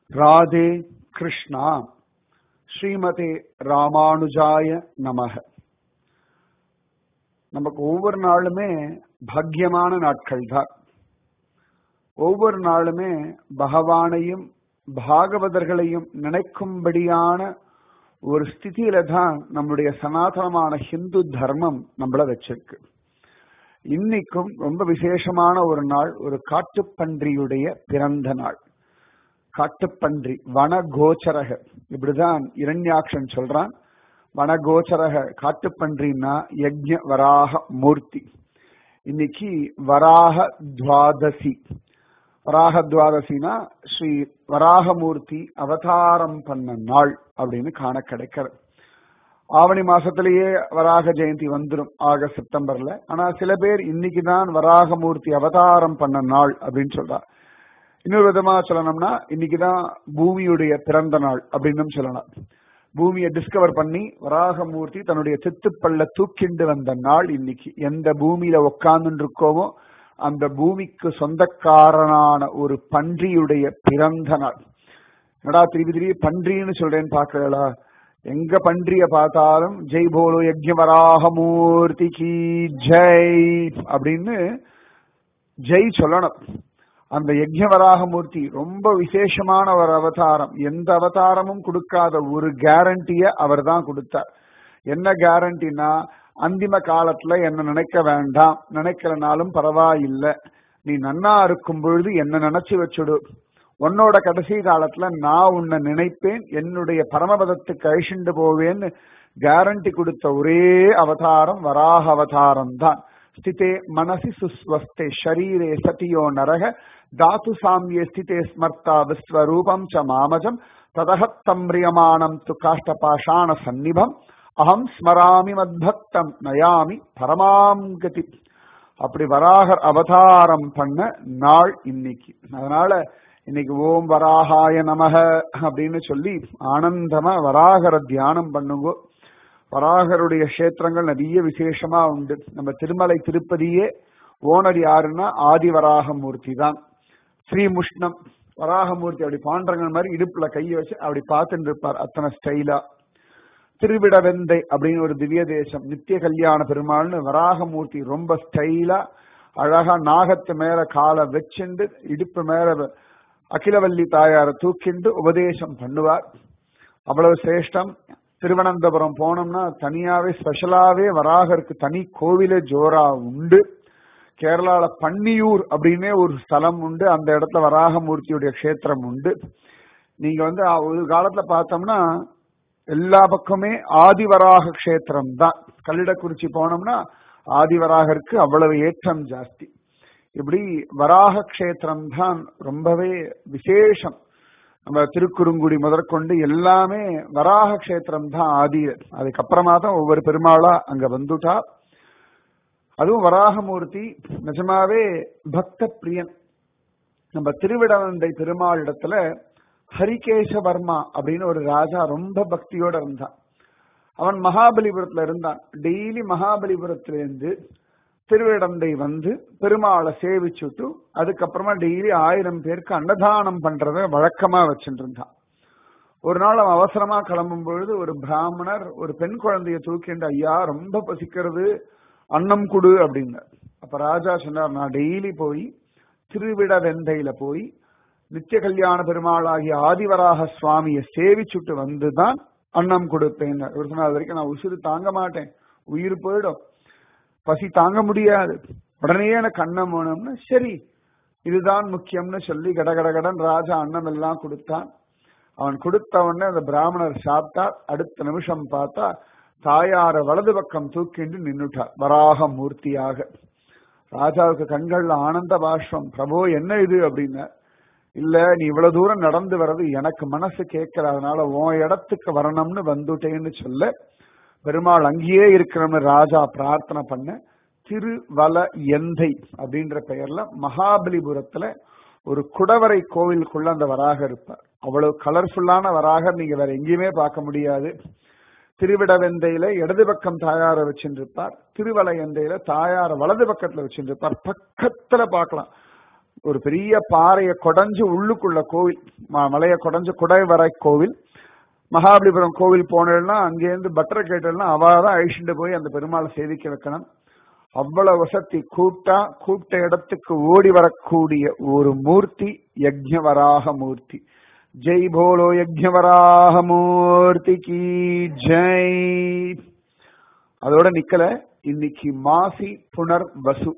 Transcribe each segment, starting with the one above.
ராதே கிருஷ்ணா. ஸ்ரீமதே ராமானுஜாய நமக. நமக்கு ஒவ்வொரு நாளுமே பாக்கியமான நாட்கள் தான். ஒவ்வொரு நாளுமே பகவானையும் பாகவதர்களையும் நினைக்கும்படியான ஒரு ஸ்திதியில தான் நம்முடைய சனாதனமான ஹிந்து தர்மம் நம்மள வச்சிருக்கு. இன்னைக்கும் ரொம்ப விசேஷமான ஒரு நாள், ஒரு காட்டுப்பன்றியுடைய பிறந்த நாள். காட்டுப்பன்றி வனகோச்சரக, இப்படிதான் இரண்யாக்ஷன் சொல்றான். வனகோச்சரக காட்டுப்பன்றின்னா யஜ்ஞ வராக மூர்த்தி. இன்னைக்கு வராக துவாதசி. வராக துவாதசினா ஸ்ரீ வராகமூர்த்தி அவதாரம் பண்ண நாள் அப்படின்னு காண கிடைக்கிறது. ஆவணி மாசத்திலேயே வராக ஜெயந்தி வந்துடும், ஆகஸ்ட் செப்டம்பர்ல. ஆனா சில பேர் இன்னைக்குதான் வராகமூர்த்தி அவதாரம் பண்ண நாள் அப்படின்னு சொல்றா. இன்னொரு விதமா சொல்லணும்னா இன்னைக்குதான் பூமியுடைய பிறந்த நாள் அப்படின்னு சொல்லலாம். பூமியை டிஸ்கவர் பண்ணி வராகமூர்த்தி தன்னுடைய சித்துப்பல்ல தூக்கிண்டு வந்த நாள் இன்னைக்கு. எந்த பூமியில உட்கார்ந்து இருக்கோமோ அந்த பூமிக்கு சொந்தக்காரனான ஒரு பன்றியுடைய பிறந்த நாள். என்னடா திருப்பி திருப்பி பன்றின்னு சொல்றேன்னு பாக்கலா? எங்க பன்றிய பார்த்தாலும் ஜெய் போலோ யஜ்ஞ வராகமூர்த்தி கி ஜெய் அப்படின்னு ஜெய் சொல்லணும். அந்த யஜ்ஞ வராகமூர்த்தி ரொம்ப விசேஷமான ஒரு அவதாரம். எந்த அவதாரமும் கொடுக்காத ஒரு கேரண்டிய அவர் தான் கொடுத்தார். என்ன கேரண்டினா, அந்திம காலத்துல என்ன நினைக்க வேண்டாம், நினைக்கிறனாலும் பரவாயில்லை, நீ நன்னா இருக்கும் பொழுது என்ன நினைச்சு வச்சுடு, உன்னோட கடைசி காலத்துல நான் உன்னை நினைப்பேன், என்னுடைய பரமபதத்துக்கு அழிச்சுண்டு போவேன்னு கேரண்டி கொடுத்த ஒரே அவதாரம் வராக அவதாரம் தான். ஸ்திதே மனசி சுஸ்வஸ்தே ஷரீரே சதியோ நரக தாத்து சாமியே ஸ்திதே ஸ்மர்த்தா விஸ்வரூபம் ச மாமஜம் ததஹத்தம் ரியமானம் து காஷ்டபாஷாண சந்நிபம் அகம் ஸ்மராமி மத்பக்தம் நயாமி பரமாம் கதி. அப்படி வராகர் அவதாரம் பண்ண நாள் இன்னைக்கு. அதனால இன்னைக்கு ஓம் வராகாய நமக அப்படின்னு சொல்லி ஆனந்தமா வராகர தியானம் பண்ணுங்க. வராகருடைய கஷேத்திரங்கள் நிறைய விசேஷமா உண்டு. நம்ம திருமலை திருப்பதியே ஓனர் யாருன்னா ஆதிவராகமூர்த்தி தான். ஸ்ரீமுஷ்ணம் வராகமூர்த்தி அப்படி பாண்டரங்கன் மாதிரி இடுப்புல கையை வச்சு அப்படி பார்த்துட்டு இருப்பார், அத்தனை ஸ்டைலா. திருவிடவெந்தை அப்படின்னு ஒரு திவ்ய தேசம், நித்திய கல்யாண பெருமாள்னு வராகமூர்த்தி ரொம்ப ஸ்டைலா அழகா நாகத்து மேல காலை வச்சுண்டு இடுப்பு மேல அகிலவல்லி தாயார தூக்கிண்டு உபதேசம் பண்ணுவார். அவ்வளவு சிரேஷ்டம். திருவனந்தபுரம் போனோம்னா தனியாவே ஸ்பெஷலாவே வராகருக்கு தனி கோவிலே ஜோரா உண்டு. கேரளால பன்னியூர் அப்படின்னே ஒரு ஸ்தலம் உண்டு, அந்த இடத்துல வராகமூர்த்தியுடைய கஷேத்திரம் உண்டு. நீங்க ஒரு காலத்துல பார்த்தோம்னா எல்லா பக்கமே ஆதிவராக கஷேத்திரம் தான். கல்லிடக்குறிச்சி போனோம்னா ஆதிவராகருக்கு அவ்வளவு ஏற்றம் ஜாஸ்தி. இப்படி வராக கஷேத்திரம் தான் ரொம்பவே விசேஷம். நம்ம திருக்குறுங்குடி முதற்கொண்டு எல்லாமே வராக கஷேத்திரம் தான் ஆதி. அதுக்கப்புறமா தான் ஒவ்வொரு பெருமாளா அங்க வந்துட்டா. அதுவும் வராகமூர்த்தி நிஜமாவே பக்த பிரியன். நம்ம திருவிடவந்தை பெருமாள் இடத்துல ஹரிகேசவர்மா அப்படின்னு ஒரு ராஜா ரொம்ப பக்தியோட இருந்தான். அவன் மகாபலிபுரத்துல இருந்தான். டெய்லி மகாபலிபுரத்திலிருந்து திருவிடந்தை வந்து பெருமாளை சேவிச்சுட்டு அதுக்கப்புறமா டெய்லி 1000 பேருக்கு அன்னதானம் பண்றத வழக்கமா வச்சுட்டு இருந்தான். ஒரு நாள் அவன் அவசரமா கிளம்பும் பொழுது ஒரு பிராமணர் ஒரு பெண் குழந்தைய தூக்கிண்டு, ஐயா ரொம்ப பசிக்கிறது, அன்னம் குடு அப்படின்னு. அப்ப ராஜா சொன்னார், நான் டெய்லி போய் திருவிடவெந்தையில போய் நித்திய கல்யாண பெருமாளாகிய ஆதிவராக சுவாமியை சேவிச்சுட்டு வந்துதான் அன்னம் கொடுப்பேன். ஒரு சொன்ன வரைக்கும் நான் உசுறு தாங்க மாட்டேன், உயிர் போயிடும், பசி தாங்க முடியாது, உடனே எனக்கு அன்னம் வேணும்னு. சரி, இதுதான் முக்கியம்னு சொல்லி கடகடகடன் ராஜா அன்னம் எல்லாம் கொடுத்தான். அவன் கொடுத்த உடனே அந்த பிராமணர் சாப்பிட்டார். அடுத்த நிமிஷம் பார்த்தா தாயார வலது பக்கம் தூக்கிண்டு நின்னுட்டார் வராகமூர்த்தியாக. ராஜாவுக்கு கண்கள்ல ஆனந்த பாஷ்பம். பிரபு என்ன இது அப்படின்னா, இல்ல நீ இவ்வளவு தூரம் நடந்து வர்றது எனக்கு மனசு கேட்கல, அதனால உன் இடத்துக்கு வரணும்னு வந்துட்டேன்னு சொல்ல பெருமாள் அங்கேயே இருக்கிறோம்னு ராஜா பிரார்த்தனை பண்ண திருவல எந்தை அப்படின்ற பெயர்ல மகாபலிபுரத்துல ஒரு குடவரை கோவிலுக்குள்ள அந்த வராகர் இருப்பார். அவ்வளவு கலர்ஃபுல்லான வராகர் நீங்க வேற எங்கேயுமே பார்க்க முடியாது. திருவிடவெந்தையில இடது பக்கம் தாயார வச்சுருப்பார், திருவல எந்தையில தாயார வலது பக்கத்துல வச்சுருப்பார். பக்கத்துல பார்க்கலாம். ஒரு பெரிய பாறையை கொடைஞ்சு உள்ளுக்குள்ள கோவில், மலையை கொடைஞ்சு குடைவரை கோவில். மகாபலிபுரம் கோவில் போனேன்னா அங்கேருந்து பட்டரை கேட்டேன்னா அவாதான் அழிச்சுட்டு போய் அந்த பெருமாளை சேவிக்க வைக்கணும். அவ்வளவு வசதி. கூப்பிட்ட இடத்துக்கு ஓடி வரக்கூடிய ஒரு மூர்த்தி யஜ்ஞவராக மூர்த்தி. ஜெய் போலோ யஜ்ஞவராக மூர்த்தி கி ஜெய். அதோட நிக்கல. இன்னைக்கு மாசி புனர் வசு,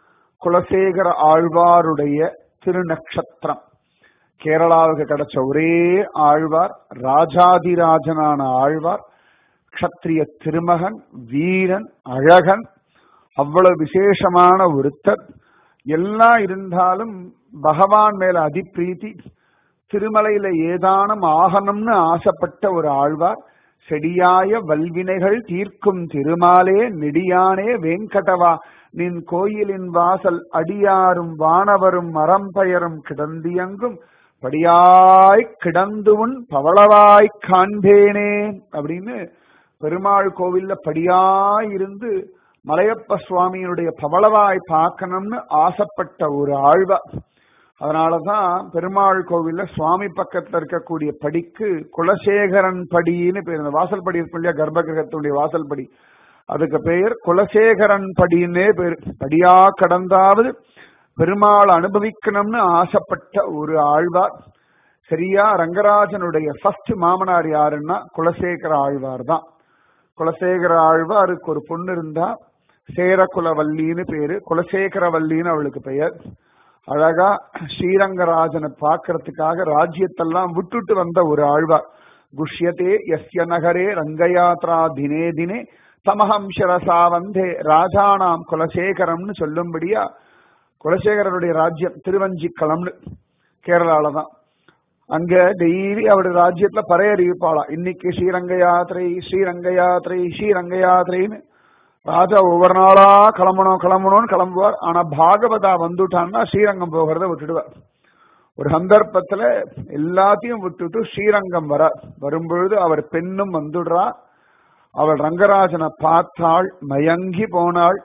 குலசேகர ஆழ்வாருடைய திருநக்ஷத்திரம். கேரளாவுக்கு கிடைச்ச ஒரே ஆழ்வார், ராஜாதிராஜனான ஆழ்வார், க்ஷத்ரிய திருமகன், வீரன், அழகன், அவ்வளவு விசேஷமான ஒருத்தர். எல்லாம் இருந்தாலும் பகவான் மேல அதிப்பிரீத்தி. திருமலையில ஏதானும் ஆகணும்னு ஆசைப்பட்ட ஒரு ஆழ்வார். செடியாய வல்வினைகள் தீர்க்கும் திருமாலே நெடியானே வேங்கடவா நின் கோயிலின் வாசல் அடியாரும் வானவரும் மரம்பயரும் கிடந்தியங்கும் படியாய் கிடந்துவன் பவளவாய் காண்பேனே அப்படின்னு பெருமாள் கோவில்ல படியாய் இருந்து மலையப்ப சுவாமியினுடைய பவளவாய் பார்க்கணும்னு ஆசைப்பட்ட ஒரு ஆழ்வார். அதனாலதான் பெருமாள் கோவில்ல சுவாமி பக்கத்துல இருக்கக்கூடிய படிக்கு குலசேகரன் படின்னு பேர். இந்த வாசல் படி இருக்கும் இல்லையா, கர்ப்ப கிரகத்துடைய வாசல் படி, அதுக்கு பெயர் குலசேகரன் படின்னே பேர். படியா கடந்தாவது பெருமாள் அனுபவிக்கணும்னு ஆசைப்பட்ட ஒரு ஆழ்வார். சரியா ரங்கராஜனுடைய ஃபர்ஸ்ட் மாமனார் யாருன்னா குலசேகர ஆழ்வார் தான். குலசேகர ஆழ்வாருக்கு ஒரு பொண்ணு இருந்தா, சேரகுலவல்லின்னு பேரு, குலசேகரவல்லின்னு அவளுக்கு பெயர். அழகா ஸ்ரீரங்கராஜனை பார்க்கறதுக்காக ராஜ்யத்தெல்லாம் விட்டுட்டு வந்த ஒரு ஆழ்வார். குஷ்யதே யஸ்ய நகரே ரங்கயாத்ரா தினே தினே தமஹம் சிரசா வந்தே ராஜானாம் குலசேகரம்னு சொல்லும்படியா குலசேகரனுடைய ராஜ்யம் திருவஞ்சிக்களம்னு கேரளால தான். அங்க டெய்லி அவருடைய ராஜ்யத்துல பறையறிவிப்பாளா, இன்னைக்கு ஸ்ரீரங்க யாத்திரை ஸ்ரீரங்க யாத்திரை ஸ்ரீரங்க யாத்திரைன்னு. ராஜா ஒவ்வொரு நாளா கிளம்பணும்னு கிளம்புவார். ஆனா பாகவதா வந்துட்டான்னா ஸ்ரீரங்கம் போகிறத விட்டுடுவார். ஒரு சந்தர்ப்பத்துல எல்லாத்தையும் விட்டுட்டு ஸ்ரீரங்கம் வரும்பொழுது அவர் பெண்ணும் வந்துடுறா. அவள் ரங்கராஜனை பார்த்தாள், மயங்கி போனாள்.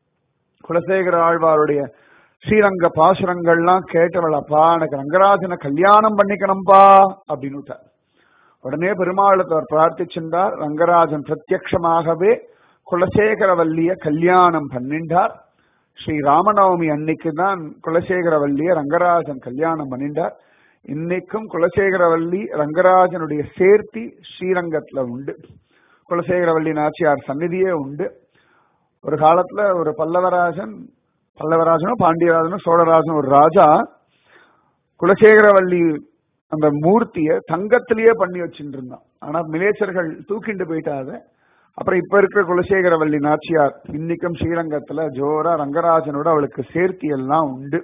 குலசேகர ஆழ்வாருடைய ஸ்ரீரங்க பாசுரங்கள்லாம் கேட்டவள், அப்பா எனக்கு ரங்கராஜனை கல்யாணம் பண்ணிக்கணும்பா அப்படின்னு விட்டார். உடனே பெருமாளுக்கு அவர் பிரார்த்திச்சிருந்தார். ரங்கராஜன் பிரத்யக்ஷமாகவே குலசேகரவல்லிய கல்யாணம் பண்ணிண்டார். ஸ்ரீ ராமநவமி அன்னைக்கு தான் குலசேகரவல்லிய ரங்கராஜன் கல்யாணம் பண்ணிண்டார். இன்னைக்கும் குலசேகரவல்லி ரங்கராஜனுடைய சேர்த்தி ஸ்ரீரங்கத்துல உண்டு. குலசேகரவல்லி நாச்சியார் சந்நிதியே உண்டு. ஒரு காலத்துல ஒரு பல்லவராஜனும் பாண்டியராஜனும் சோழராஜனும் ஒரு ராஜா குலசேகரவல்லி அந்த மூர்த்திய தங்கத்திலேயே பண்ணி வச்சுட்டு இருந்தான். ஆனா மிலேச்சர்கள் தூக்கிண்டு போயிட்டாத. அப்புறம் இப்ப இருக்கிற குலசேகரவல்லி நாச்சியார் இன்னைக்கும் ஸ்ரீரங்கத்துல ஜோரா ரங்கராஜனோட அவளுக்கு சேர்த்தி எல்லாம் உண்டு.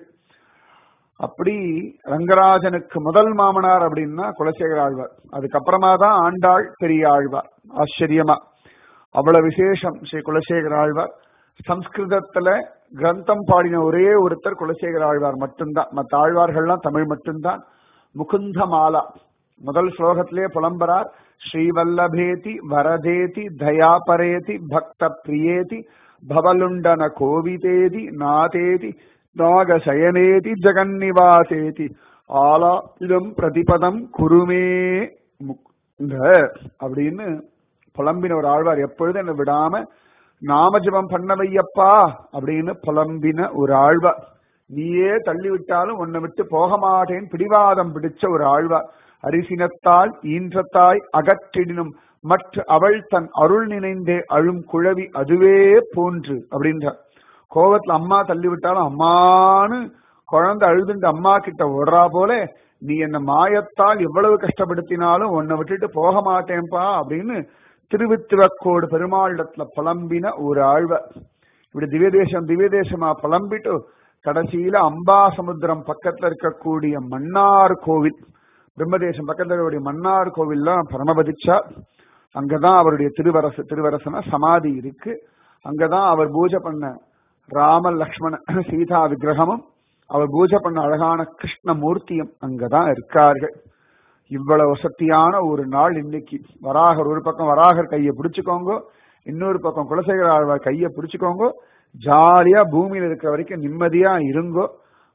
அப்படி ரங்கராஜனுக்கு முதல் மாமனார் அப்படின்னா குலசேகர ஆழ்வார். அதுக்கப்புறமா தான் ஆண்டாள் பெரிய ஆழ்வார். ஆச்சரியமா அவ்வளவு விசேஷம் ஸ்ரீ குலசேகர ஆழ்வார். சம்ஸ்கிருதத்துல கிரந்தம் பாடின ஒரே ஒருத்தர் குலசேகர ஆழ்வார் மட்டும்தான். மற்ற ஆழ்வார்கள்லாம் தமிழ் மட்டும்தான். முகுந்த மாலா முதல் ஸ்லோகத்திலே புலம்பரார். ஸ்ரீவல்லபேதி வரதேதி தயாபரேதி பக்த பிரியேதி பவலுண்டன கோவிதேதி நாதேதி நாகசயனேதி ஜெகன்னிவாசேதி ஆலா இதம் பிரதிபதம் குருமே முகுந்த அப்படின்னு புலம்பின ஒரு ஆழ்வார். எப்பொழுதும் என்ன விடாம நாமஜபம் பண்ண வையப்பா அப்படின்னு புலம்பின ஒரு ஆழ்வார். நீயே தள்ளிவிட்டாலும் உன்னை விட்டு போக மாட்டேன் பிடிவாதம் பிடிச்ச ஒரு ஆழ்வார். அரிசினத்தால் ஈன்றத்தாய் அகற்றிடினும் மற்ற அவள் தன் அருள் நினைந்தே அழும் குழவி அதுவே போன்று அப்படின்றார். கோவத்துல அம்மா தள்ளிவிட்டாலும் அம்மானு குழந்தை அழுதுண்டு அம்மா கிட்ட ஓடுறா போல நீ என்ன மாயத்தால் எவ்வளவு கஷ்டப்படுத்தினாலும் உன்னை விட்டுட்டு போக மாட்டேன்பா அப்படின்னு திருவித்திவக்கோடு பெருமாளிடத்துல புலம்பின ஒரு ஆழ்வார். இப்படி திவ்யதேசமா புலம்பிட்டு கடைசியில அம்பாசமுத்திரம் பக்கத்துல இருக்கக்கூடிய மன்னார் கோவில், பிரம்மதேசம் பக்கத்துல இருக்கக்கூடிய மன்னார் கோவில்லாம் பரமபதிச்சா. அங்கதான் அவருடைய திருவரசன சமாதி இருக்கு. அங்கதான் அவர் பூஜை பண்ண ராம லக்ஷ்மண சீதா விக்கிரகமும் அவர் பூஜை பண்ண அழகான கிருஷ்ணமூர்த்தியும் அங்கதான் இருக்கார்கள். இவ்வளவு வசதியான ஒரு நாள் இன்னைக்கு. வராகர் ஒரு பக்கம் வராகர் கையை பிடிச்சுக்கோங்க, இன்னொரு பக்கம் குலசேகர ஆழ்வார் கையை பிடிச்சுக்கோங்க. ஜாலியா பூமியில இருக்கிற வரைக்கும் நிம்மதியா இருங்கோ.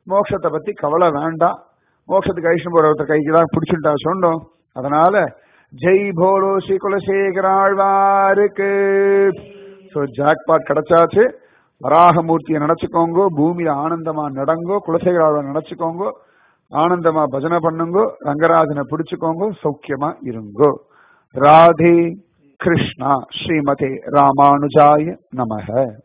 மோட்சத்தை பத்தி கவலை வேண்டாம். மோட்சத்துக்கு ஐஷ்ணு போற ஒருத்தர் கைக்கு தான் பிடிச்சுட்டா சொன்னோம். அதனால ஜெய் போலோ ஸ்ரீ குலசேகராழ்வாருக்கு. சோ ஜாக்பாட் கிடைச்சாச்சு. வராகமூர்த்தியை நினைச்சுக்கோங்கோ, பூமியில ஆனந்தமா நடங்கோ, குலசேகராழ்வார் நினைச்சுக்கோங்கோ, ஆனந்தமா பஜனை பண்ணுங்கோ, ரங்கராஜனை பிடிச்சுக்கோங்கோ, சௌக்கியமா இருங்கோ. ராதே கிருஷ்ணா. ஸ்ரீமதே ராமானுஜாய நமக.